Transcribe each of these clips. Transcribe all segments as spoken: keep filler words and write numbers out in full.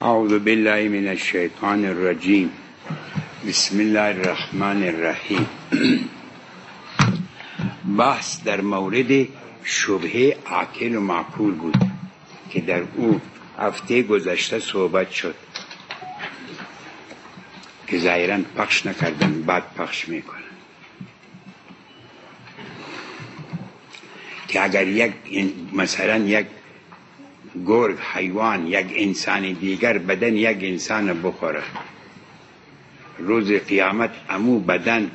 اعوذ بالله من الشیطان الرجیم. بسم الله الرحمن الرحیم. بحث در مورد شبهه عاقل و معقول بود که در او هفته گذشته صحبت شد که ظاهراً پخش نکردن، بعد پخش میکنن که اگر یک مثلا یک گرگ، حیوان، یک انسان دیگر بدن یک انسان بخوره، روز قیامت امو بدن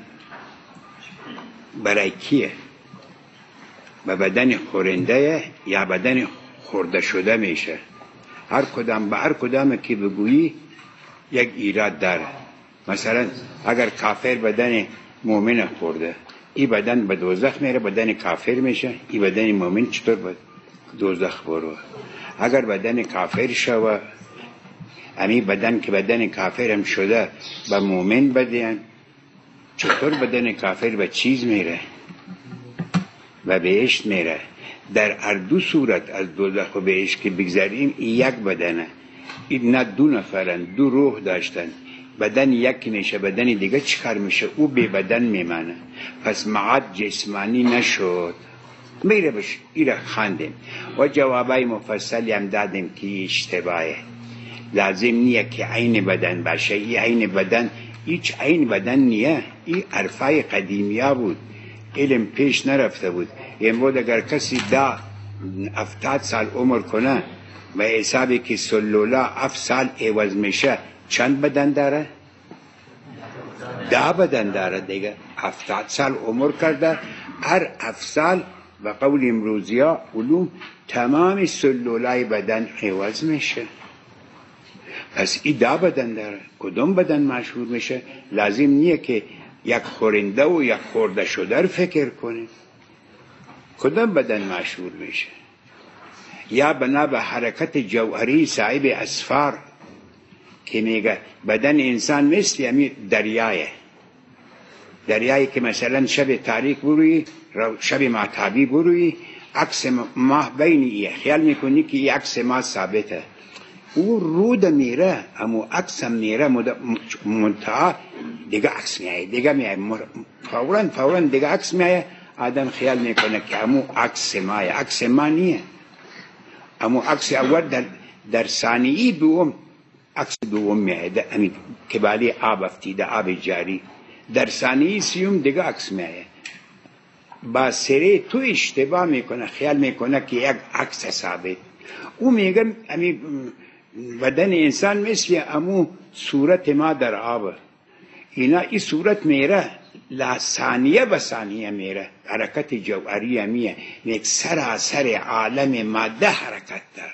برای کیه؟ به بدن خورنده یا بدن خورده شده میشه؟ هر کدام به هر کدام که بگویی یک ایراد داره. مثلا اگر کافر بدن مؤمن خورده، این بدن به دوزخ میره، بدن کافر میشه. این بدن مؤمن چطور به دوزخ برو؟ اگر بدن کافر شوه، امی بدن که بدن کافر هم شده به مؤمن بدن، چطور بدن کافر به چیز میره؟ و بهشت میره. در هر دو صورت از دوزخ و بهشت که بگذاریم این یک بدنه. این نه دو نفرن، دو روح داشتن. بدن یک میشه، بدن دیگه چیکار میشه؟ او به بدن میمانه. پس معاد جسمانی نشد، میره بش ایره خواندیم و جوابای مفصلی هم دادیم که اشتباهه. لازم نیه که عین بدن باشه. این عین بدن هیچ عین بدن نیه. این عرفای قدیمیا بود، علم پیش نرفته بود. این بود اگر کسی دا افتاد سال عمر کنه و حسابی که سلولا اف سال عوض میشه، چند بدن داره؟ دا بدن داره دیگه. افتاد سال عمر کرده، هر اف سال و قول امروزی ها علوم تمام سلولای بدن عوض میشه. پس ای دا بدن داره. کدوم بدن مشهور میشه؟ لازم نیه که یک خورنده و یک خورده شده فکر کنه. کدوم بدن مشهور میشه؟ یا بنا به حرکت جوهری صاحب اسفار که میگه بدن انسان مثل یعنی دریایه. دریایی که مثلا شب تاریک بروی، شب معتابی بروی، عکس ماه بینیه، خیال میکنی که این عکس ماه ثابته. او رود میره، امو عکس میره، منتها دیگه عکس میایه، دیگه میایه، فوراً فوراً دیگه عکس میایه. آدم خیال میکنه که امو عکس مایه. عکس ما نیه. امو عکس اول در, در ثانیه دوم عکس دوم میایه، امید که بالی آب افتیده، آب جاری. در ثانیه سیوم دیگه عکس میایه. با سره تو اشتباه میکنه، خیال میکنه که یک عکس ثابت. او میگه امی بدن انسان مثل امو صورت ما در آب. اینا ای صورت میره، لا ثانیه به ثانیه میره. حرکت جوهری میه، یک سراسر عالم ماده حرکت داره.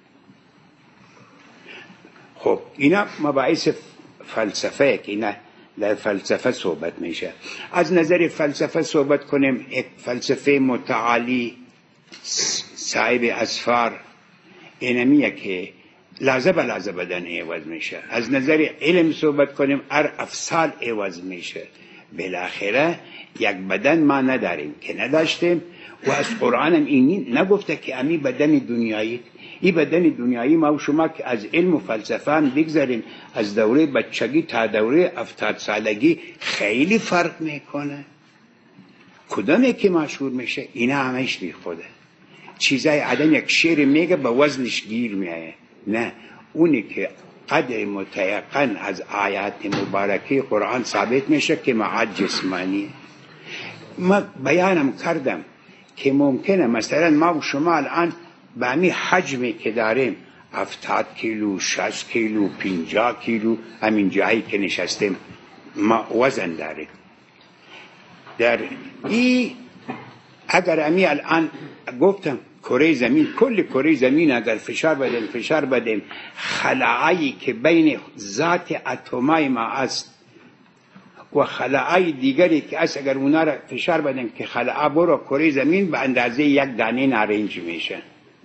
خب اینا مباحث فلسفه که اینا در فلسفه صحبت میشه. از نظر فلسفه صحبت کنیم. یک فلسفه متعالی صاحب اسفار اینمیه که لحظه به لحظه بدن عوض میشه. از نظر علم صحبت کنیم، هر افسال عوض میشه. بالاخره یک بدن ما نداریم که نداشتیم و از قرآن هم اینی نگفته که امی بدن دنیایی. این بدن دنیایی ما و شما که از علم و فلسفه هم بگذاریم، از دوره بچگی تا دوره افتاد سالگی خیلی فرق میکنه. کدومی که مشهور میشه؟ اینا همش بی خوده. چیزای آدم یک شعر میگه به وزنش گیر میایه. نه، اونی که قدر متیقن از آیات مبارکه قرآن ثابت میشه که معاد جسمانیه. ما بیانم کردم که ممکنه مثلا ما و شما الان به همی حجمی که داریم، هفتاد کیلو، شصت کیلو، پنجاه کیلو، همین جایی که نشستیم ما وزن داریم. در این اگر همی الان گفتم کره زمین، کل کره زمین اگر فشار بدیم فشار بدیم، خلائی که بین ذات اتمای ما است و خلائی دیگری که است، اگر اونا را فشار بدیم که خلائی برو کره زمین به اندازه یک دانه نارنج میشه.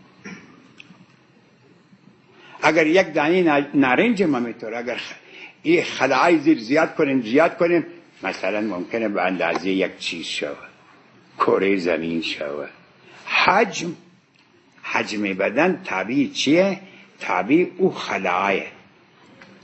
اگر یک دانه نارنج ما میتور، اگر این خلائی زیر زیاد کنیم زیاد کنیم، مثلا ممکنه به اندازه یک چیز شود، کره زمین شود. حجم حجم بدن تابع چیه؟ تابع او خلایه.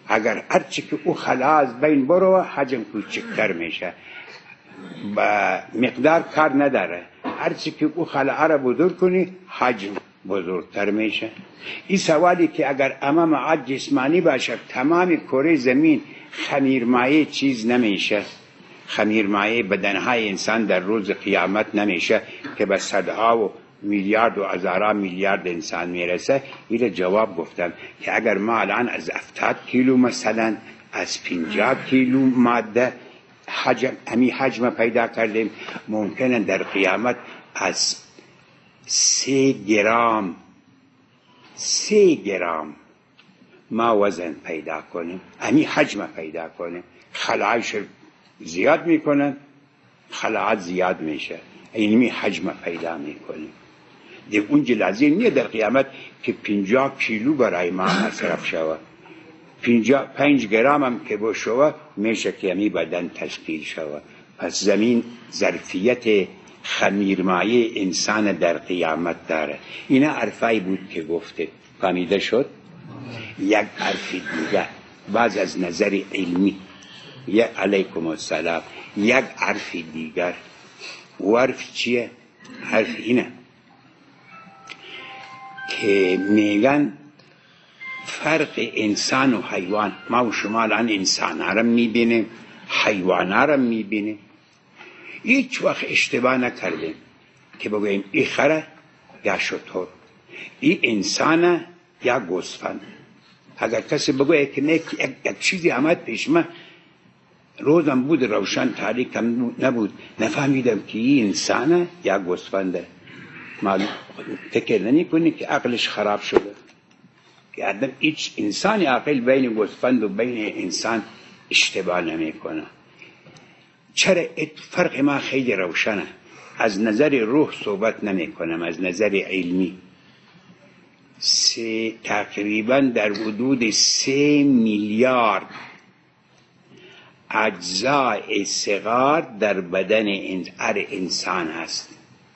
اگر هرچی که او خلا از بین برو حجم کوچکتر میشه، با مقدار کار نداره. هرچی که او خلا را بزرگ کنی حجم بزرگتر میشه. این سوالی که اگر امام عد جسمانی باشه تمام کره زمین خمیرمایه چیز نمیشه، خمیرمایه بدنهای انسان در روز قیامت نمیشه که به صدها و میلیارد و هزاران میلیارد انسان میرسه. این جواب گفتم که اگر ما الان از هفتاد کیلو مثلا از پنجاه کیلو ماده حجم امی حجم پیدا کردیم، ممکنه در قیامت از سه گرام سه گرام ما وزن پیدا کنیم، امی حجم پیدا کنیم. خلاعش زیاد میکنن، خلاعت زیاد میشه، اینمی حجم پیدا میکنیم. دیگه اون لازم نیه در قیامت که پنجاه کیلو برای ما مصرف شود، پنجاه پنج گرام هم که بشود میشه که امی بدن تشکیل شود. پس زمین ظرفیت خمیرمایه انسان در قیامت داره. اینا حرفایی بود که گفته، فهمیده شد؟ یک حرف دیگه بعض از نظر علمی، یک علیکم السلام، یک حرف دیگر. و حرف چیه؟ حرف اینه که میگن فرق انسان و حیوان، ما و شما الان انسان ها را میبینیم، حیوان ها را میبینیم. هیچ وقت اشتباه نکردیم که بگویم ای خره یا شتر، ای انسانه یا گوسفند. اگر کسی بگویه که یک, یک چیزی آمد پیش من، روزم بود روشن، تاریکم نبود، نفهمیدم که ای انسانه یا گوسفنده. معلوم فکر نمی کنی که عقلش خراب شده؟ که آدم هیچ انسانی عقل بین گوسفند و بین انسان اشتباه نمی کنه. چرا فرق ما خیلی روشنه؟ از نظر روح صحبت نمی کنم، از نظر علمی. سه تقریبا در حدود سه میلیارد اجزای صغار در بدن هر انسان هست.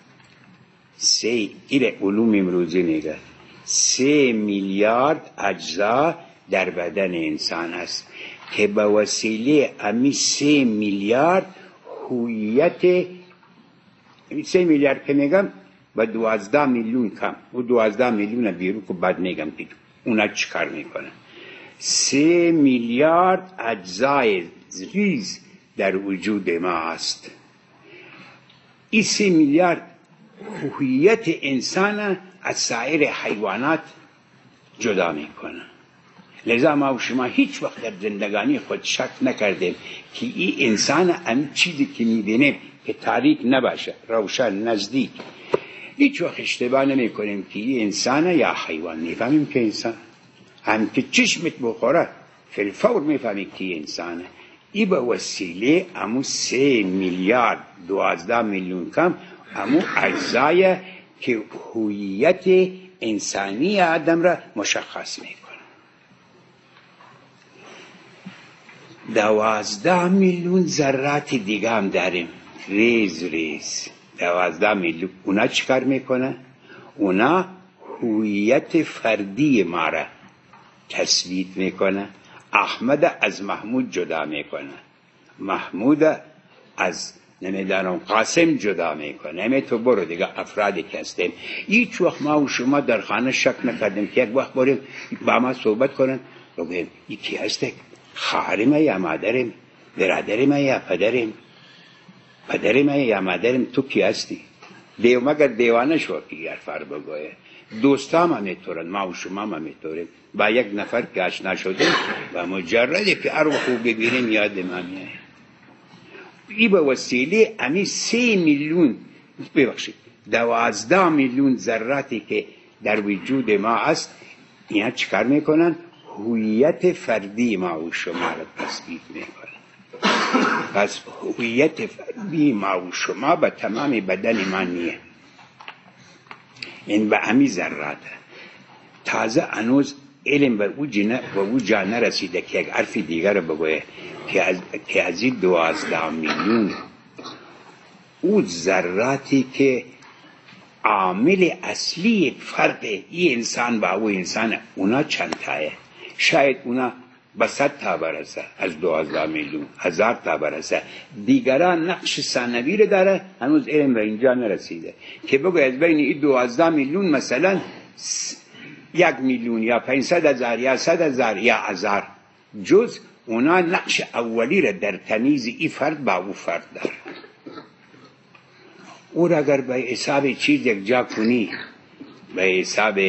سه ایره علوم امروزی میگه سه میلیارد اجزا در بدن انسان هست که به وسیله امی سه میلیارد هویت، سه میلیارد که میگم با دوازده میلیون کم، و دوازده میلیون بیرون که بعد میگم که اونا چکار میکنه. سه میلیارد اجزای ریز در وجود ما هست. این سه میلیارد هویت انسان از سایر حیوانات جدا میکنه. لذا ما و شما هیچ وقت در زندگانی خود شک نکردیم که این انسان هم چیزی که میبینیم که تاریک نباشه، روشن، نزدیک، هیچ وقت اشتباه نمی کنیم که این انسان یا حیوان. میفهمیم که انسان هم که چشمت بخوره فی الفور میفهمیم که انسانه. ای به وسیله امو سه میلیارد دوازده میلیون کم امو اجزای که هویت انسانی آدم را مشخص میکنه. دوازده میلیون ذرات دیگه هم داریم، ریز ریز. دوازده میلیون اونا چکار میکنه؟ اونا هویت فردی ما را تثبیت میکنه. احمد از محمود جدا میکنه، محمود از نمیدانم قاسم جدا میکنه. همه تو برو دیگه افرادی که هستیم. هیچ وقت ما و شما در خانه شک نکردیم که یک وقت بریم با ما صحبت کنن بگویم این کی هسته؟ خواهریم یا مادریم؟ برادریم یا پدریم؟ پدریم یا مادریم؟ تو کی هستی؟ دیو مگر دیوانه شو که یه حرف بگویه. دوستام همیتورن، ما و شما همیتوریم. با یک نفر که آشنا شدیم و مجردی که هر وقت ببینیم یاد ما میاد. ای به وسیله امی سی میلیون ببخشید دوازده میلیون ذراتی که در وجود ما هست، اینا چیکار میکنن؟ هویت فردی ما و شما را تثبیت میکنن. پس هویت فردی ما و شما به تمام بدن ما نیه، این به امی ذرات. تازه هنوز علم به او جا نرسیده که یک حرف دیگر رو بگویه که از, که از این دوازده میلیون او ذراتی که عامل اصلی فرق این انسان با او انسان، اونا چند تایه؟ شاید اونا به صد تا برسه، از دوازده میلیون هزار تا برسه. دیگران نقش ثانوی رو داره، هنوز علم به اینجا نرسیده که بگو از بین این دوازده میلیون مثلا یک میلیون یا پنجصد هزار یا صد هزار یا هزار جز اونا نقش اولی رو در تمیز این فرد با او فرد داره. او را اگر به حساب چیز یک جا کنی، به حساب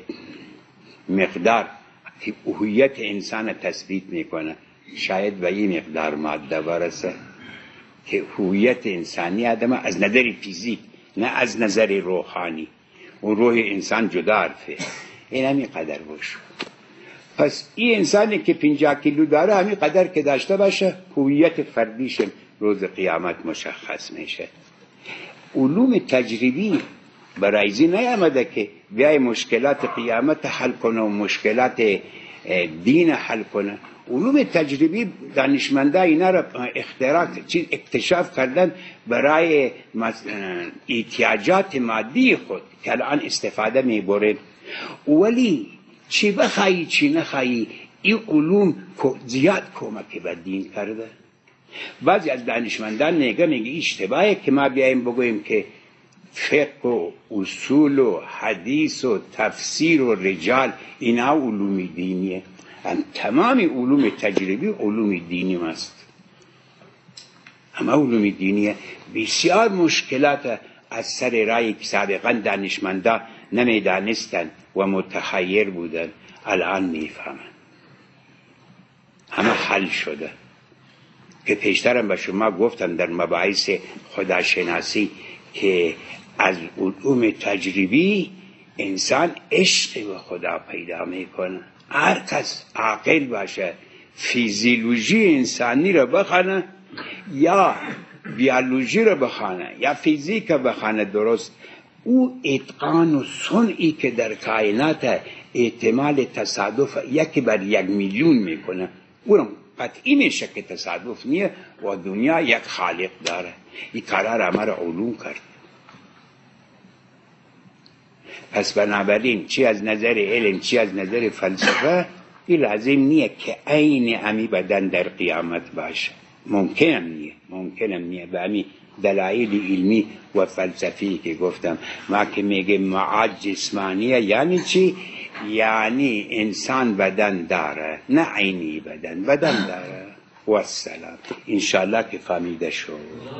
مقدار هویت انسان تثبیت میکنه، شاید به این مقدار ماده برسه که هویت انسانی آدم از نظر فیزیک نه از نظر روحانی، و روح انسان جدا حرفه، این همین قدر باشه. پس این انسانی که پنجاه کیلو داره همین قدر که داشته باشه هویت فردیش روز قیامت مشخص میشه. علوم تجربی برای زی نیامده که بیای مشکلات قیامت حل کنه و مشکلات دین حل کنه. علوم تجربی دانشمندا اینا را اختراع چیز اکتشاف کردن برای احتیاجات مادی خود که الان استفاده میبرن. ولی چی بخوایی چی نخوایی این علوم زیاد کمک به دین کرده. بعضی از دانشمندان میگه میگه اشتباهه که ما بیاییم بگوییم که فقه و اصول و حدیث و تفسیر و رجال اینا علوم دینیه. تمام علوم تجربی علوم دینی است. اما علوم دینیه بسیار مشکلات از سر رای که سابقا دانشمندا نمیدانستن و متحیر بودن الان میفهمن، همه حل شده. که پیشترم به شما گفتم در مباحث خداشناسی که از علوم تجربی انسان عشق به خدا پیدا میکنه. هر کس عاقل باشه فیزیولوژی انسانی رو بخونه یا بیولوژی رو بخونه یا فیزیک رو بخونه درست، او اتقان و صنعی که در کائنات احتمال تصادف یکی بر یک میلیون میکنه، اونم قطعی میشه که تصادف نیه و دنیا یک خالق داره. این کارا را همه را علوم کرد. پس بنابراین چی از نظر علم چی از نظر فلسفه این لازم نیه که عین امی بدن در قیامت باشه. ممکنم نیه ممکنم نیه به امی دلایل علمی و فلسفی که گفتم. ما که میگه معاد جسمانیه یعنی چی؟ یعنی انسان بدن داره، نه عینی بدن بدن داره. و السلام انشاءالله که فهمیده شد.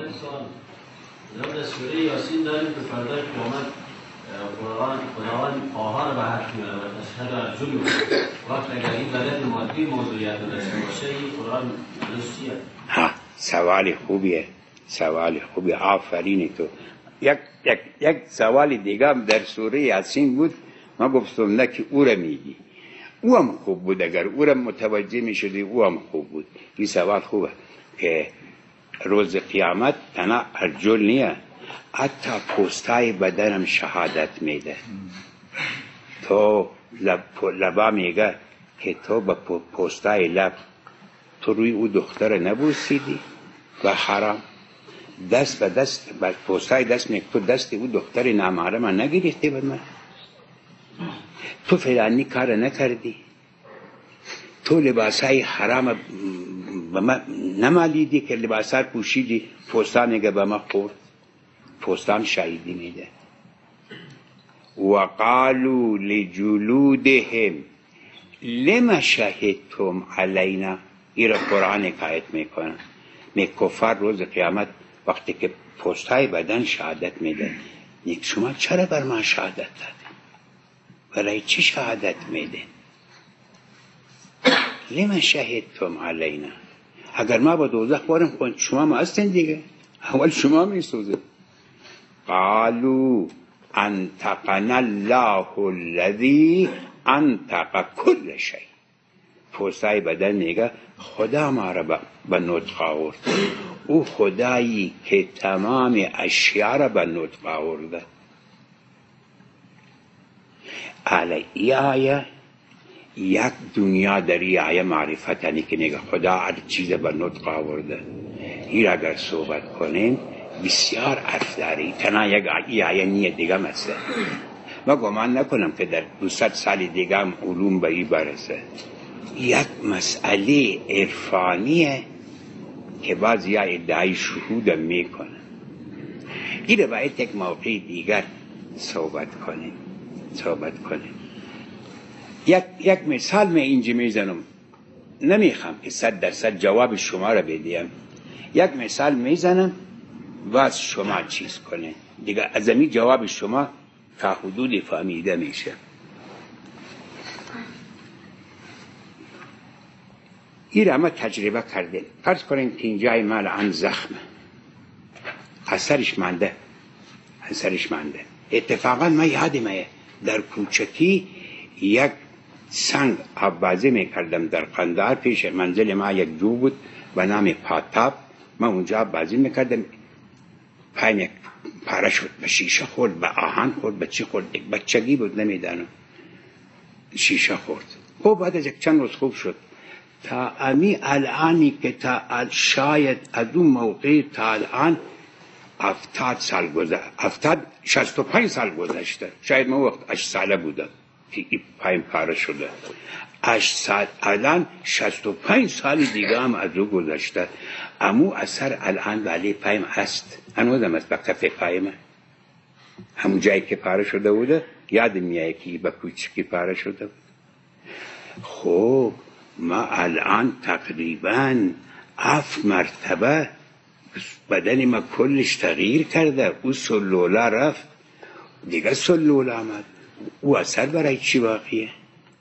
در سوره یاسین داریم که فردای قیامت قرآن خداوند پاها رو به حرف میاره و تشهد ارجلو. وقت اگر این بدن مادی موضوعیت داشته باشه این قرآن درست چیه؟ ها سوال خوبیه، سوال خوبیه، آفرین تو. یک یک یک سوال دیگه در سوره یاسین بود، ما گفتم نه که او را میگی، او هم خوب بود. اگر او را متوجه میشدی او هم خوب بود. این سوال خوبه که روز قیامت تنها ارجل نیه، حتی پوستای بدنم شهادت میده. تو لب لبا میگه که تو با پوستای لب تو روی او دختر نبوسیدی و حرام، دست به دست با پوستای دست میگه تو دست او دختر نامحرم نگرفتی به من، تو فلانی کار نکردی، تو لباسای حرام به من نمالیدی که لباسا پوشیدی. پوستا میگه به من خورد، پوستام شهیدی میده. وقالوا لجلودهم لما شهدتم علینا. این را قرآن حکایت میکنه. می کفار روز قیامت وقتی که پوستای بدن شهادت میده، نیک شما چرا بر ما شهادت دادید؟ برای چی شهادت میده؟ لما شهدتم علینا. اگر ما با دوزخ بارم شما ما هستین دیگه، اول شما میسوزه. قالوا انطقنا الله الذی انطق کل شیء. پوستای بدن میگه خدا ما را به نطق آورد، او خدایی که تمام اشیاء را به نطق آورده. علی ای آیه یک دنیا در ای آیه معرفت یعنی که میگه خدا هر چیز به نطق آورده. این اگر صحبت کنیم بسیار حرف داری، تنها یک ای آیه نیه دیگه مثلا. ما گمان نکنم که در دوصد سال دیگه هم علوم به ای برسه. یک مسئله عرفانیه که بعضی ها ادعای شهود میکنن. این رو باید یک موقع دیگر صحبت کنیم صحبت کنیم یک, یک مثال می اینجا میزنم، نمیخوام که صد درصد جواب شما رو بدیم، یک مثال میزنم باز شما چیز کنه دیگه، از این جواب شما تا حدود فهمیده میشه. این را ما تجربه کردیم. فرض کنیم که اینجای مال آن زخمه، اثرش مانده اثرش مانده اتفاقا ما یادمه در کوچکی یک سنگ آبازی میکردم در قندار، پیش منزل ما یک جو بود به نام پاتاب، ما اونجا آبازی میکردم، پایم یک پاره شد، به شیشه خورد، به آهن خورد، به چی خورد، یک بچگی بود نمیدانم، شیشه خورد. خب بعد از یک چند روز خوب شد. تا امی الانی که تا شاید از اون موقع تا الان هفتاد سال گذشته، هفتاد شصت و پنج سال گذشته، شاید ما وقت هشت ساله بودم که این پایم پاره شده، هشت سال الان شصت و پنج سال دیگه هم از او گذشته، امو اثر الان ولی پایم هست، هنوزم از به کف پایم، همون جایی که پاره شده بوده یادم میاد که به کوچکی پاره شده بود. خب ما الان تقریبا هفت مرتبه بدن ما کلش تغییر کرده، او سلوله رفت دیگه سلوله آمد، او اثر برای چی باقیه؟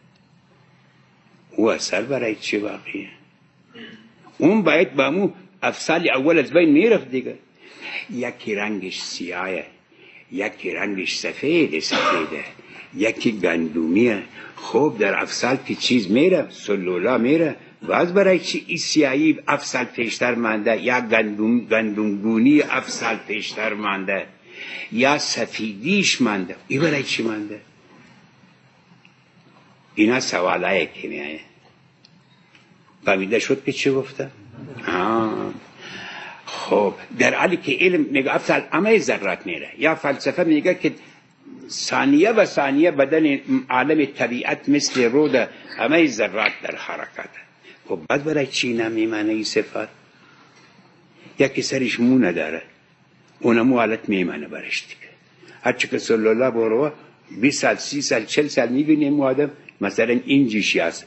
او اثر برای چی باقیه؟ اون باید با مو افصال اول از بین میرفت دیگه. یکی رنگش سیاهه، یکی رنگش سفید سفیده، یکی گندومیه. خب در افصال که چیز میره، سلولا میره، باز برای چی این سیاهی افصال پیشتر مانده، یا گندوم گندومگونی افصال پیشتر مانده، یا سفیدیش مانده، این برای چی مانده؟ اینا سوالای کیمیایه. فهمیده شد که چی گفته؟ آه. خب در حالی که علم میگه افصال همه ذرات میره، یا فلسفه میگه که ثانیه و ثانیه بدن عالم طبیعت مثل رود همه ذرات در حرکت. خب بعد برای چی نمیمانه این صفات؟ یکی سرش مو نداره، اونمو حالت میمانه برش دیگه. هرچی که صلی الله برو بیست سال سی سال چل سال میبینیم مو آدم مثلا اینجیشی هست،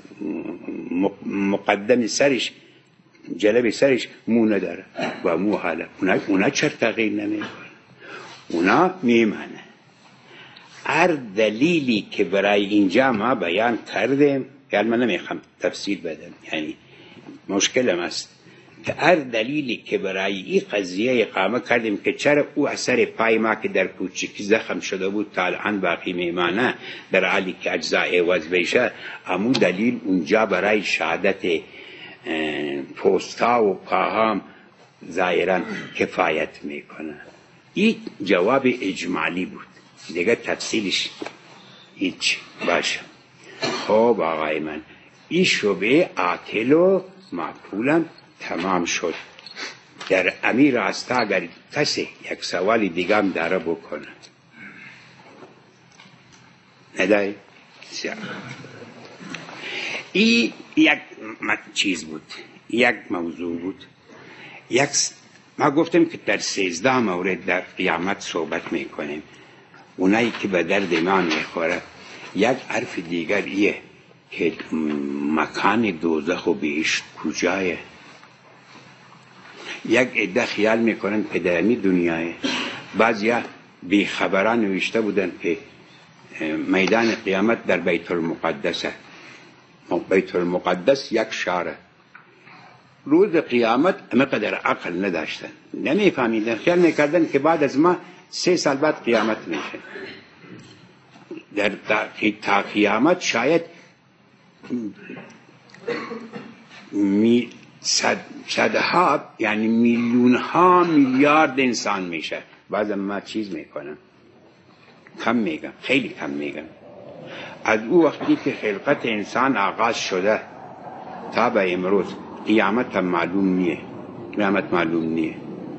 مقدم سرش جلب سرش مو نداره و مو حاله، اونا, اونا چرا تغییر نمیکنه؟ اونا میمانه. هر دلیلی که برای اینجا ما بیان کردیم، یعنی من نمیخوام تفسیر بدم، یعنی مشکلم است که هر دلیلی که برای این قضیه اقامه کردیم که چرا او اثر پای ما که در کوچکی زخم شده بود تا الان باقی میمانه در حالی که اجزا عوض بشه، همون دلیل اونجا برای شهادت پوستا و پاهام ظاهرا کفایت میکنه. این جواب اجمالی بود دیگه، تفصیلش هیچ باشه. خب آقای من این شبه عاقل و معقولم تمام شد. در امیر راستا اگر کسی یک سوال دیگه هم داره بکنه نداری؟ این یک چیز بود، یک موضوع بود. یک ما گفتم که در سیزده مورد در قیامت صحبت میکنیم، اونایی که به درد ما میخوره. یک حرف دیگر ایه که مکان دوزخ و بهشت کجایه. یک عده خیال میکنن که در این دنیاه، بعضیا بیخبران نوشته بودن که میدان قیامت در بیت المقدسه. بیت المقدس یک شاره. روز قیامت همه قدر عقل نداشتن، نمیفهمیدن، خیال میکردن که بعد از ما سه سال بعد قیامت میشه. در تا قیامت شاید می صد صدها یعنی میلیون ها میلیارد انسان میشه. بعضا ما چیز میکنم کم میگم، خیلی کم میگم. از او وقتی که خلقت انسان آغاز شده تا به امروز قیامت هم معلوم نیه، قیامت معلوم نیه.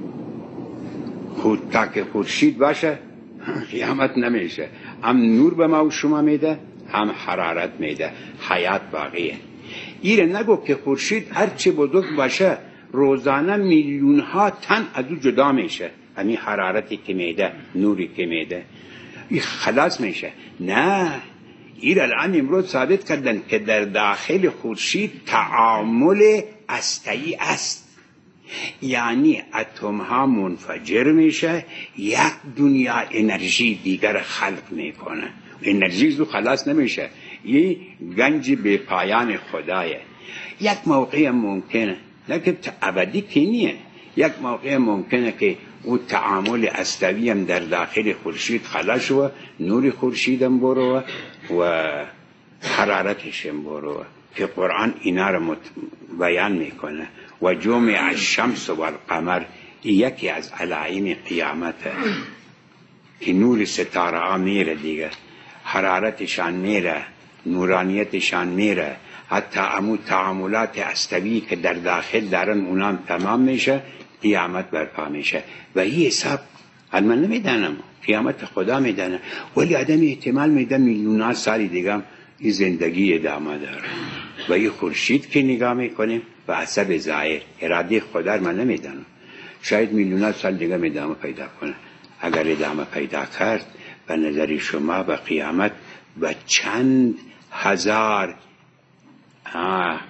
خود تا که خورشید باشه قیامت نمیشه. هم نور به ما و شما میده، هم حرارت میده، حیات باقیه. ایره نگو که خورشید هر چه بزرگ باشه روزانه میلیون ها تن از او جدا میشه، همین حرارتی که میده، نوری که میده، این خلاص میشه. نه، این الان امروز ثابت کردن که در داخل خورشید تعامل هسته‌ای است، یعنی اتم ها منفجر میشه، یک دنیا انرژی دیگر خلق میکنه، انرژی زو خلاص نمیشه، این گنج به پایان خدایه. یک موقع ممکنه، لیکن ابدی که نیه، یک موقع ممکنه که او تعامل هسته‌ای هم در داخل خورشید خلاص شو، نور خورشید هم برو و حرارتش هم برو، که قرآن اینا رو بیان میکنه. و جمع الشمس و القمر یکی از علائم قیامته که نور ستاره ها میره دیگه، حرارتشان میره، نورانیتشان میره، حتی امو تعاملات هسته‌ای که در داخل دارن اونام تمام میشه، قیامت برپا میشه. و این حساب من نمیدانم، قیامت خدا میدانه، ولی آدم احتمال میده میلیون سال دیگه این زندگی ادامه داره. و این خورشید که نگاه میکنیم و حسب ظاهر اراده خدا من نمیدانم، شاید میلیون سال دیگه ادامه پیدا کنه. اگر ادامه پیدا کرد به نظر شما به قیامت و چند هزار آه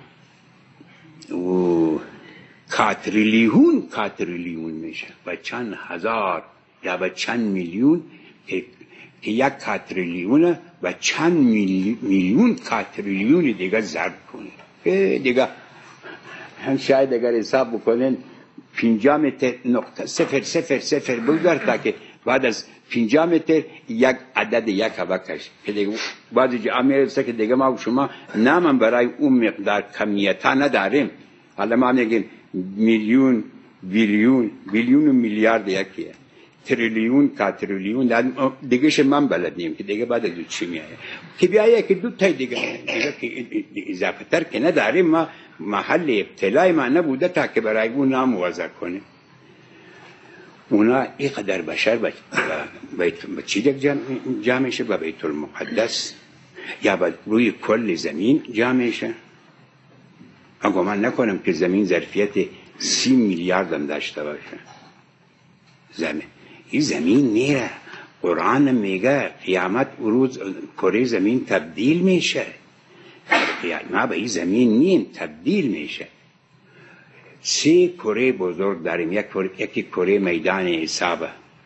و کاتریلیون کاتریلیون میشه و چند هزار یا و چند میلیون که یک کاتریلیون و چند میلیون کاتریلیون دیگه ضرب کنه دیگه. هم شاید اگر حساب بکنن پنجاه متر نقطه صفر صفر صفر بگذار تا که بعد از پنجاه متر یک عدد یک بکش که دیگه بعضی جا میرسه که دیگه ما شما نامم برای اون مقدار کمیتا نداریم. حالا ما میگیم میلیون بیلیون بیلیون و میلیارد یکیه، تریلیون کاتریلیون دیگه ش من بلدیم که دیگه بعد از چی میایه که بیایه که دو تا دیگه دیگه که اضافه تر که نداریم. ما محل ابتلای ما نبوده تا که برای اون نام وضع کنیم. اونا اینقدر بشر با چی دیگه جمع میشه؟ با بیت المقدس یا با روی کل زمین جمع میشه؟ اگه من نکنم که زمین ظرفیت سی میلیارد هم داشته باشه. زمین این زمین میره، قرآن میگه قیامت روز کره زمین تبدیل میشه، ما به این زمین نیم تبدیل میشه. سه کره بزرگ داریم، یک کره یکی کره میدان حسابه،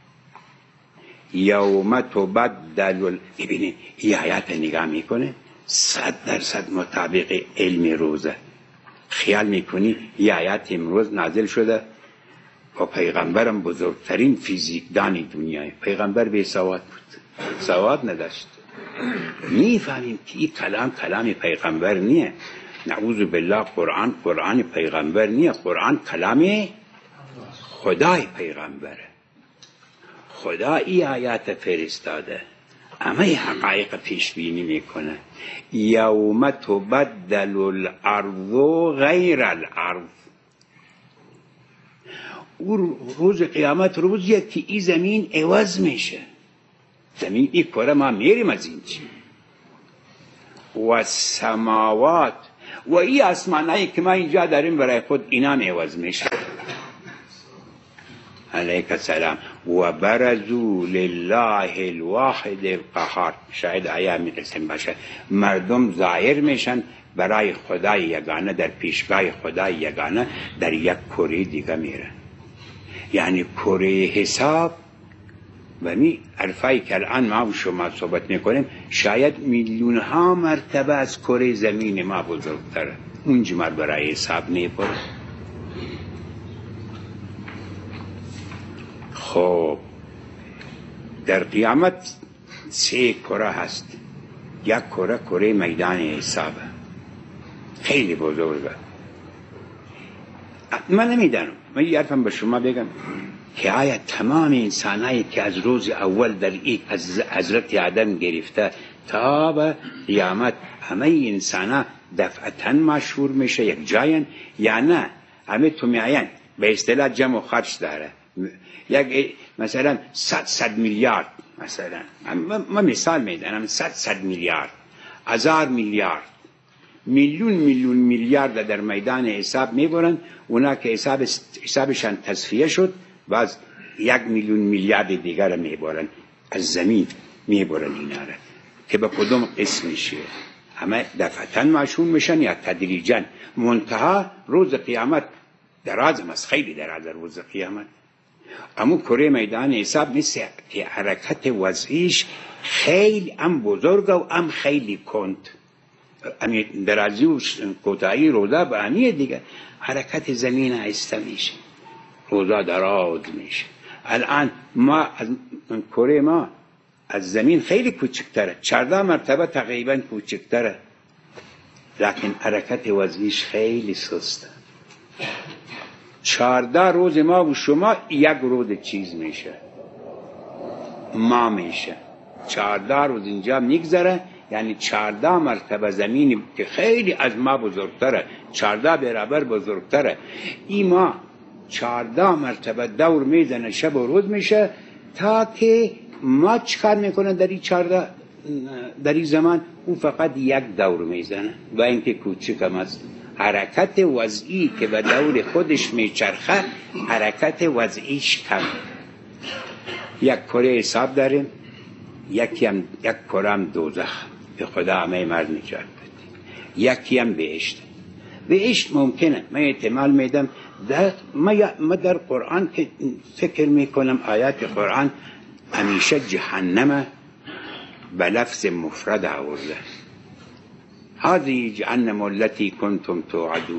یوم تبدل. ببینید این آیات نگاه میکنه صد درصد مطابق علم روزه. خیال میکنی این آیات امروز نازل شده و پیغمبرم بزرگترین فیزیکدانی دنیای، پیغمبر بی سواد بود، سواد نداشت. میفهمیم که این کلام کلام پیغمبر نیه، نعوذ بالله. قرآن قرآن پیغمبر نیه، قرآن کلام خدای پیغمبره. خدا این آیات فرستاده، اما این حقایق پیش بینی میکنه. یوم تبدل الارض غیر الارض، او روز قیامت روزیه که این زمین عوض میشه. زمین این کره ما میریم از این چی و سماوات و این آسمانایی که ما اینجا داریم برای خود اینام عوض میشه. علیک السلام. و برزو لله الواحد القهار، شاید آیا میرسیم باشه، مردم ظاهر میشن برای خدای یگانه، در پیشگاه خدای یگانه در یک کره دیگه میره. یعنی کره حساب و می عرفایی که الان ما و شما صحبت میکنیم شاید میلیون ها مرتبه از کره زمین ما بزرگتره، اونجا ما برای حساب نیپره. خب در قیامت سه کره هست. یک کره کره میدان حسابه، خیلی بزرگه. من نمیدانم، من یه حرفم به شما بگم که آیا تمام انسانایی که از روز اول در این از حضرت آدم گرفته تا به قیامت همه انسانا دفعتاً مشهور میشه یک جاین یا نه همه تو میاین به اصطلاح جمع و خرج داره؟ یک مثلا صد صد میلیارد، مثلا من مثال میدنم، صد صد میلیارد، هزار میلیارد، میلیون میلیون میلیارد در میدان حساب میبرن، اونا که حساب حسابشان تصفیه شد باز یک میلیون میلیارد دیگر میبرن از زمین، میبرن اینا را که به کدوم قسم میشه. همه دفعتاً معشوم میشن یا تدریجاً. منتها روز قیامت درازم است، خیلی دراز روز قیامت. اما کره میدان حساب مثل که حرکت وضعیش خیلی ام بزرگ و ام خیلی کند. امی درازی و کوتاهی روزا به امیه دیگه. حرکت زمین آهسته میشه، روزا دراز میشه. الان ما از کره ما از زمین خیلی کوچکتره، چهارده مرتبه تقریبا کوچکتره، لکن حرکت وضعیش خیلی سسته. چهارده روز ما و شما یک روز چیز میشه، ما میشه. چهارده روز اینجا میگذره، یعنی چهارده مرتبه زمینی که خیلی از ما بزرگتره، چهارده برابر بزرگتره. این ما چهارده مرتبه دور میزنه، شب و روز میشه، تا که ما چکار میکنه در این چهارده در این زمان؟ او فقط یک دور میزنه و اینکه کوچک هم است. حرکت وضعی که به دور خودش میچرخه حرکت وضعیش کم. یک کره حساب داریم، یکی هم یک کره هم دوزخ به خدا همه مرد نجات بده، یکی هم بهشت. بهشت ممکنه، من احتمال میدم در ما در قرآن که فکر میکنم آیات قرآن همیشه جهنم به لفظ مفرد آورده، هذه جهنم التي کنتم توعدون،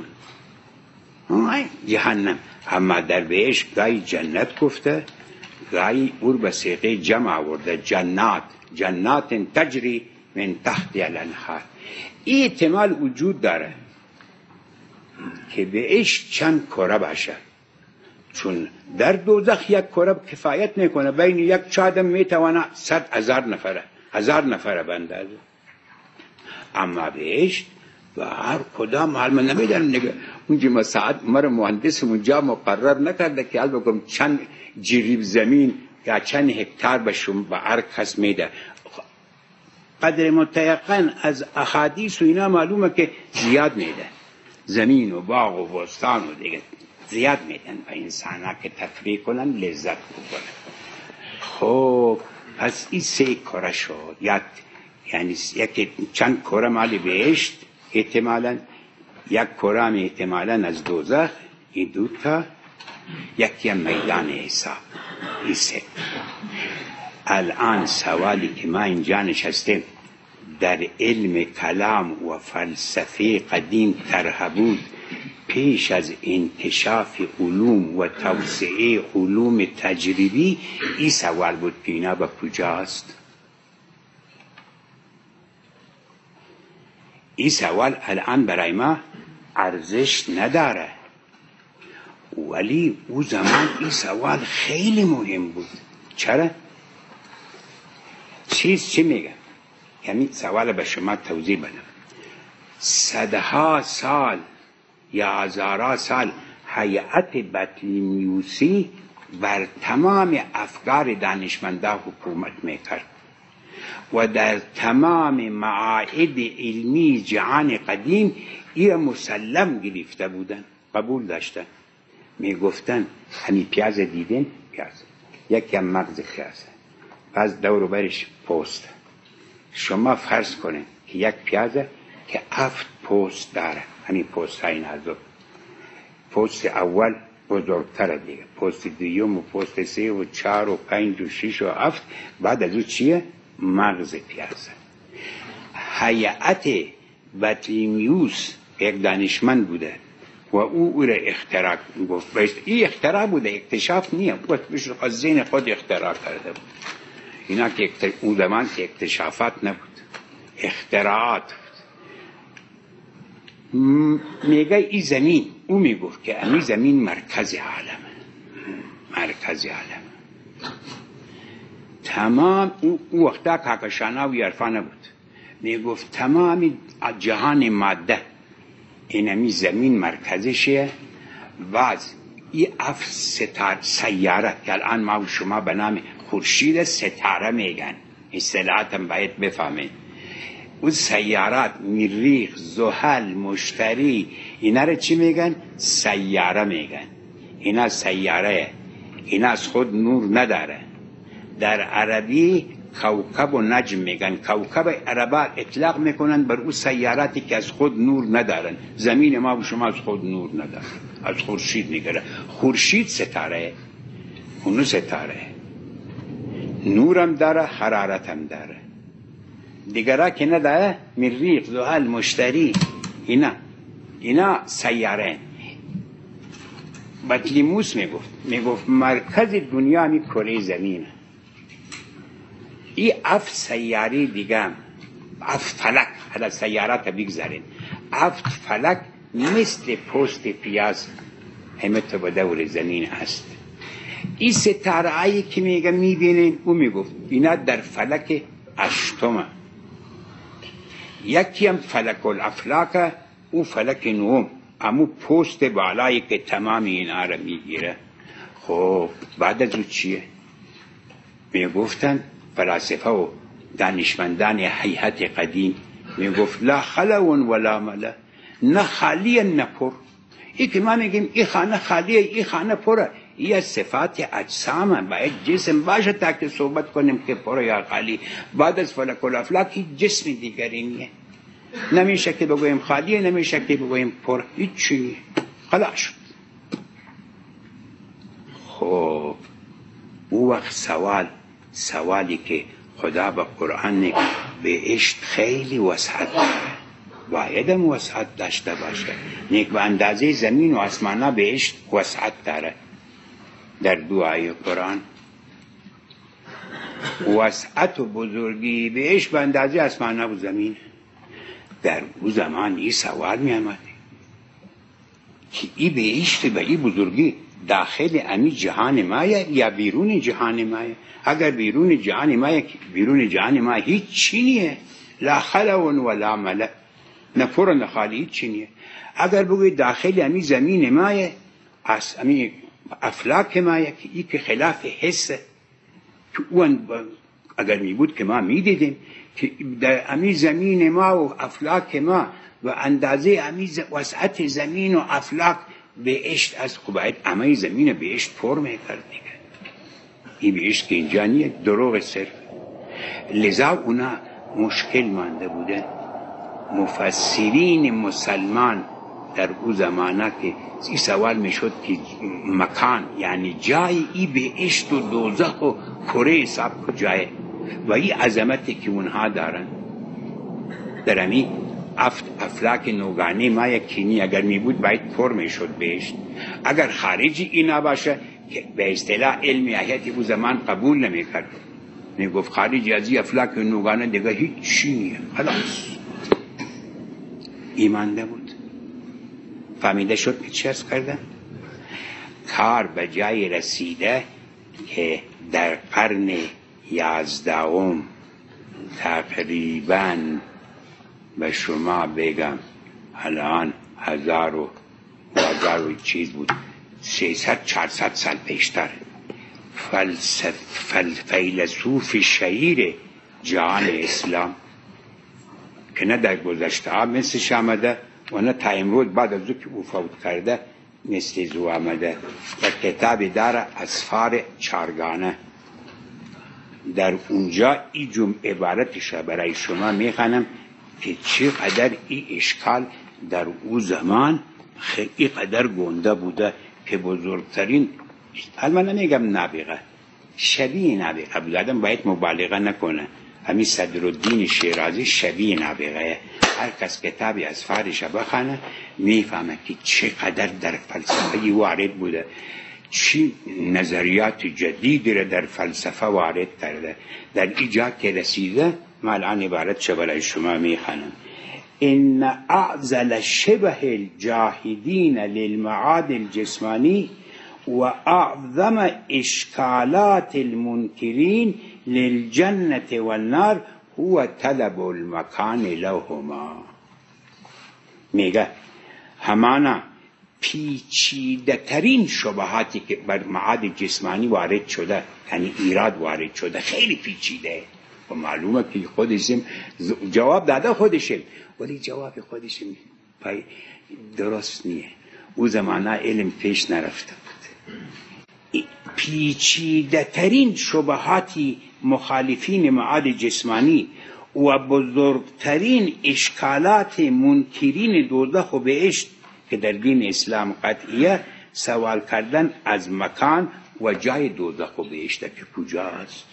جهنم. اما در بهشت گاهی جنت گفته، گاهی اور به صيغه جمع آورده، جنات، جنات تجری من تحت الانهار. این احتمال وجود داره که بهشت چند کره باشه، چون در دوزخ یک کره کفایت میکنه، بین یک چادم میتونه صد هزار نفره هزار نفره بندازه. اما بهشت و هر کدام حال من نمیدارم نگه اونجا ما ساعت مرا مهندس اونجا مقرر نکرده که حال بگم چند جریب زمین یا چند هکتار به شما به هر کس میده. قدر متیقن از احادیث و اینا معلومه که زیاد میده، زمین و باغ و بستان و دیگه زیاد میدن به انسان ها که تفریح کنن، لذت ببرن. خب پس این سه کره شد، یعنی یکی چند کره مال بهشت احتمالاً، یک کره هم احتمالاً از دوزخ، این دوتا، یکی هم میدان حساب. این سه. الان سوالی که ما اینجا نشستیم در علم کلام و فلسفه قدیم طرح بود، پیش از انکشاف علوم و توسعه علوم تجربی، این سوال بود که اینا به کجاست؟ این سوال الان برای ما ارزش نداره، ولی او زمان این سوال خیلی مهم بود. چرا؟ چیز چی میگم؟ یعنی سوال به شما توضیح بدم. صدها سال یا هزارها سال هیئت بطلیمیوسی بر تمام افکار دانشمندا حکومت میکرد و در تمام معاهد علمی جهان قدیم این مسلم گرفته بودن، قبول داشتن. میگفتن همین پیاز دیدین؟ پیاز، یکی هم مغز پیازه، پس دور برش پوست. شما فرض کنین که یک پیازه که هفت پوست داره، همین پوست های نازک. پوست اول بزرگتره دیگه، پوست دوم و پوست سه و چهار و پنج و شش و هفت، بعد از او چیه؟ مغز پیازه. هیئت بطلیمیوس یک دانشمند بوده و او او را اختراع گفت. این اختراع بوده، اکتشاف نیه، از ذهن خود اختراع کرده بود. اینا که اون زمان که اکتشافات نبود، اختراعات بود. میگه این زمین، او میگفت که این زمین مرکز عالم، مرکز عالم. تمام او وقتا کاکشانا و یرفا نبود، میگفت تمام جهان ماده اینمی زمین مرکزشه. باز این اف ستاره سیاره که الان ما و شما به نام خورشید ستاره میگن، اصطلاحات هم باید بفهمید. اون سیارات مریخ، زحل، مشتری، اینا رو چی میگن؟ سیاره میگن. اینا سیاره، اینا از خود نور نداره. در عربی کوكب و نجم میگن. کوكب عربا اطلاق میکنن بر اون سیاراتی که از خود نور ندارن. زمین ما و شما از خود نور نداره، از خورشید میگره. خورشید ستاره، اونو ستاره، نورم داره، حرارتم داره. دیگرها که نداره، مریخ، زحل، مشتری، اینا اینا سیاره. بطلیموس میگفت میگفت مرکز دنیا همی کره زمینه. ای اف سیاره دیگه، اف فلک، حالا سیارات بگذارین، اف فلک مثل پوست پیاز همه تو به دور زمین هست. این ستاره هایی که میگه میبینین، او میگفت اینا در فلک اشتمه. یکی هم فلک الافلاک، او فلک نوم، امو پوست بالایی که تمام اینا را میگیره. خب بعد از او چیه؟ میگفتن فلاسفه و دانشمندان هیئت قدیم، میگفت لا خلون ولا ملا، نه خالیه نه پر. ای که ما میگیم ای خانه خالیه، ای خانه پره، ای صفات اجسامه، باید جسم باشه تا که صحبت کنیم که پره یا خالی. بعد از فلک الافلاک هیچ جسم دیگری نیه. نمیشه که بگویم خالیه، نمیشه که بگویم پر، هیچ چیه، خلاص. خب او وقت سوال سوالی که خدا به قرآن میگه بهشت خیلی وسعت داره، باید هم وسعت داشته باشه. نیک به اندازه زمین و آسمانا بهشت وسعت داره. در دو آیه قرآن وسعت و بزرگی بهشت به اندازه آسمانا و زمین. در او زمان این سوال می آمده که این بهشت به این بزرگی داخل امی جهان مایه یا بیرون جهان مایه؟ اگر بیرون جهان مایه، بیرون جهان مایه هیچ چی نیه، لا خلون ولا ملأ، نه پر نه خالی، هیچ چی نیه. اگر بگوی داخل امی زمین مایه، از امی افلاک مایه که ای که خلاف حسه، که اون اگر می بود که ما می دیدیم که در امی زمین ما و افلاک ما و اندازه امی وسعت زمین و افلاک بهشت از خوبایت امی زمین بهشت پر میکرد دیگه. این بهشت که اینجا نیه، دروغ صرف. لذا اونا مشکل مانده بوده. مفسرین مسلمان در او زمانه که این سوال میشد که مکان یعنی جای ای بهشت و دوزخ و کره حساب کجایه و این عظمتی که اونها دارن. در امی افت افلاک نوگانی ما یکینی اگر می بود باید پر می شد بهشت. اگر خارجی اینا باشه که به اصطلاح علمی حیاتی او زمان قبول نمی کرد، می گفت خارجی از این افلاک نوگانه دیگه هیچ چی نیه، خلاص. ایمانده بود. فهمیده شد که چی از کردن؟ کار به جای رسیده که در قرن یازدهم تقریباً به شما بگم الان هزار و هزار و چیز بود، سیصد چهارصد سال پیشتر فلسف فل فیلسوف شهیر جهان اسلام که نه در گذشته ها مثلش آمده و نه تا امروز بعد از که او فوت کرده مثل زو آمده. و کتابی داره اسفار چارگانه، در اونجا ای جمع عبارتش برای شما میخوانم که چقدر این اشکال در او زمان خیلی قدر گنده بوده که بزرگترین، حالا من نمیگم نابغه، شبیه نابغه بود، آدم باید مبالغه نکنه. همین صدرالدین شیرازی شبیه نابغه. هر کس کتابی از فارش بخونه میفهمه که چقدر در فلسفه وارد بوده، چی نظریات جدیدی را در فلسفه وارد کرده. در اینجا که رسیده ما الان عبارت چه برای شما میخوانم: ان اعزل شبه الجاهدین للمعاد الجسمانی و اعظم اشکالات المنکرین للجنة والنار هو طلب المکان لهما. میگه همانا پیچیده ترین شبهاتی که بر معاد جسمانی وارد شده، یعنی ایراد وارد شده، خیلی پیچیده، و معلومه که خودشیم جواب داده خودشیم، ولی جواب خودشیم پای درست نیه. او زمانه علم پیش نرفته بود. پیچیده ترین شبهاتی مخالفین معاد جسمانی و بزرگترین اشکالات منکرین دوزخ و بهشت که در دین اسلام قطعیه، سوال کردن از مکان و جای دوزخ و بهشت که کجاست.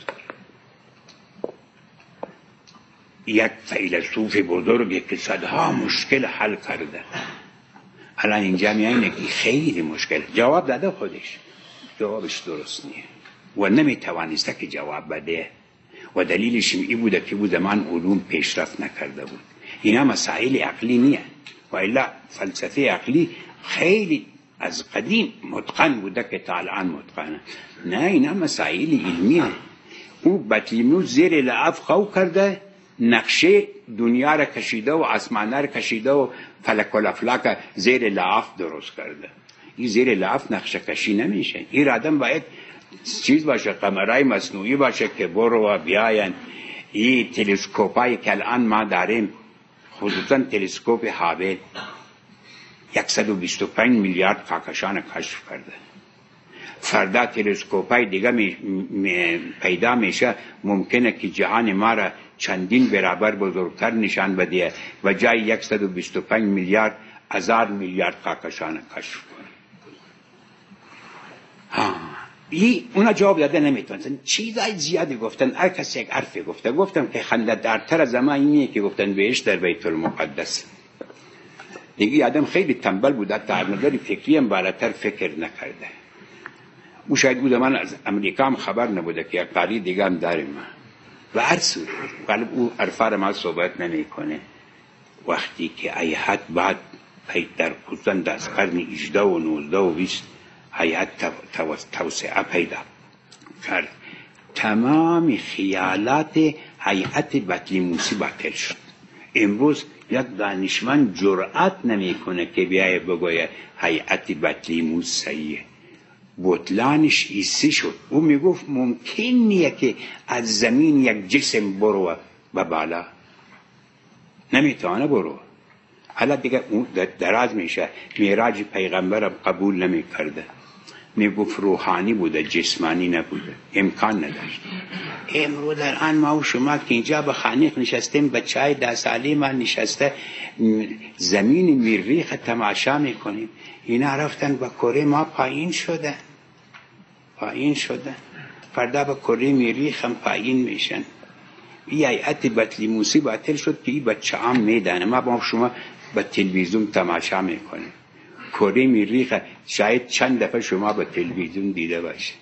یک فیلسوف بزرگی که صدها مشکل حل کرده، الان اینجا میایینه که خیلی مشکل جواب داده خودش، جوابش درست نیه و نمیتوانسته که جواب بده و دلیلش این بوده که بود زمان علوم پیشرفت نکرده بود. اینا مسائل عقلی نیه و الا فلسفه عقلی خیلی از قدیم متقن بوده که تا الان متقنه. نه، اینا مسائل علمیه. او بطلیموس زیر لعاب خو کرده، نقشه دنیا را کشیده و آسمان را کشیده و فلک و الافلاک زیر لعاب درست کرده. این زیر لعاب نقشه کشی نمیشه. این آدم باید چیز باشه، قمرای مصنوعی باشه که برو و بیاین. این تلسکوپایی که الان ما داریم، خصوصا تلسکوپ هابل، صد و بیست و پنج میلیارد کهکشان کشف کرده. فردا تلسکوپای دیگه می می پیدا میشه، ممکنه که جهان ما را چندین برابر بزرگتر نشان بده و جای صد و بیست و پنج میلیارد هزار میلیارد کهکشان کشف کنه. ها ای اونا جواب داده نمیتونن. چیزای زیادی گفتن، هر کسی یک حرفی گفته. گفتم که خنده دارتر از همه اینیه که گفتن بهشت در بیت المقدس. دیگه آدم خیلی تنبل بوده، تا نظر فکری هم بالاتر فکر نکرده. او شاید بود من از امریکا هم خبر نبوده که یک قالی دیگه هم داریم و هر صورت قلب او عرفار ما صحبت نمی کنه. وقتی که ایحت بعد در خصوصا از قرن هجده و نوزده و بیست ایحت توسعه پیدا کرد، تمام خیالات هیئت بطلیموسی باطل شد. امروز یک دانشمند جرأت نمیکنه که بیای بگویه هیئت بطلیموس صحیحه. بطلانش ایسی شد. او میگفت ممکن نیه که از زمین یک جسم برو به بالا، نمیتونه برو. حالا دیگه اون دراز میشه. معراج پیغمبر قبول نمیکرده، میگفت روحانی بوده، جسمانی نبوده، امکان نداشت. امروز در آن ما و شما که اینجا به خانیق نشستیم، بچه های ده ساله ما نشسته زمین مریخ تماشا میکنیم. اینا رفتن به کره ما پایین شده پایین شده فردا به کره مریخ هم پایین میشن. این هیئت بطلیموسی باطل شد که این بچه هم میدانه. ما با شما به تلویزیون تماشا میکنیم، کره مریخ شاید چند دفعه شما به تلویزیون دیده باشه.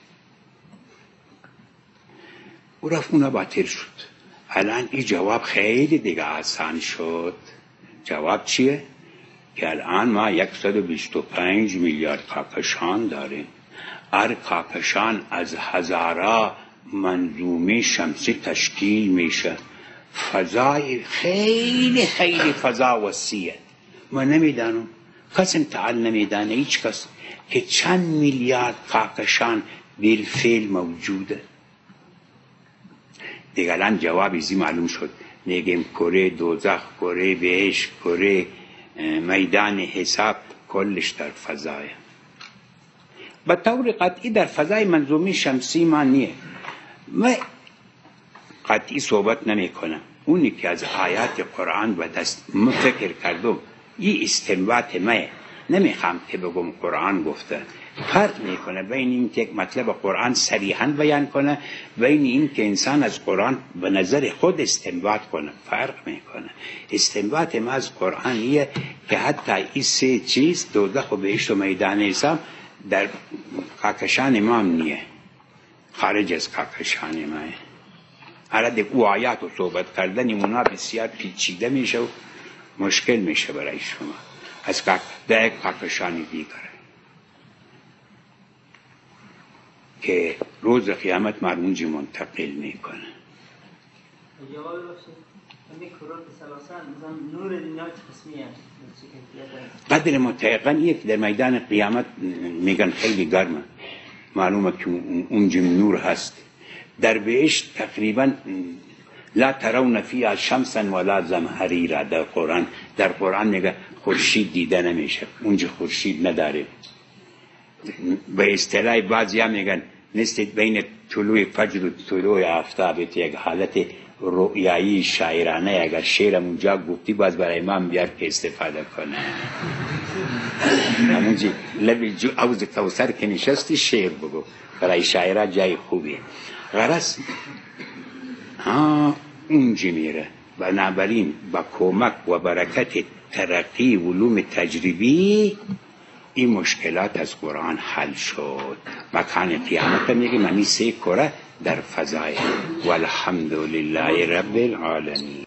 او رفت اونا باطل شد. الان این جواب خیلی دیگه آسان شد. جواب چیه؟ که الان ما صد و بیست و پنج میلیارد کهکشان داریم. هر کهکشان از هزارا منظومه شمسی تشکیل میشه. فضای خیلی خیلی فضا وسیعه. ما نمیدانم، کس امتحال نمیدانه، هیچ کس، که چند میلیارد کهکشان بالفعل موجوده. دیگه الان جواب ایزی معلوم شد. میگیم کره دوزخ، کره بهشت، کره میدان حساب، کلش در فضای. به طور قطعی در فضای منظومه شمسی ما نیه. من قطعی صحبت نمی کنم. اونی که از آیات قرآن و دست فکر کردم، این استنباط مه، نمیخوام که بگم قرآن گفته. فرق میکنه بین این که یک مطلب قرآن صریحاً بیان کنه، بین این که انسان از قرآن به نظر خود استنباط کنه. فرق میکنه. استنباط ما از قرآنیه که حتی این سه چیز، دوزخ و بهشت و میدان حساب، در کهکشان ما هم نیه، خارج از کهکشان ما. حالا دیگه او آیات و صحبت کردن اونا بسیار پیچیده میشه و مشکل میشه برای شما از در یک کهکشان دیگره که روز قیامت مرمونجی منتقل میکنه. جواب بخشید همین کرات سلاسل مثلا نور دنیا چه قسمیه؟ قدر متعقن یک در میدان قیامت میگن خیلی گرمه، معلومه که اونجا نور هست. در بهشت تقریبا لا ترون فیها شمسا ولا زمهریرا. در قرآن در قرآن میگه خورشید دیده نمیشه، اونجا خورشید نداره. به اصطلاح بعضی ها میگن نست بین طلوع فجر و طلوع آفتاب، یک حالت رؤیایی شاعرانه. اگر شعرم اونجا گفتی باز برای من بیار که استفاده کنه. همونجی لبی جو عوض کوثر که نشستی شعر بگو، برای شاعره جای خوبیه. غرض ها اونجی میره. بنابراین با کمک و برکت ترقی علوم تجربی این مشکلات از قرآن حل شد. مکان قیامت میگه منی سه کره در فضای. والحمدلله رب العالمین.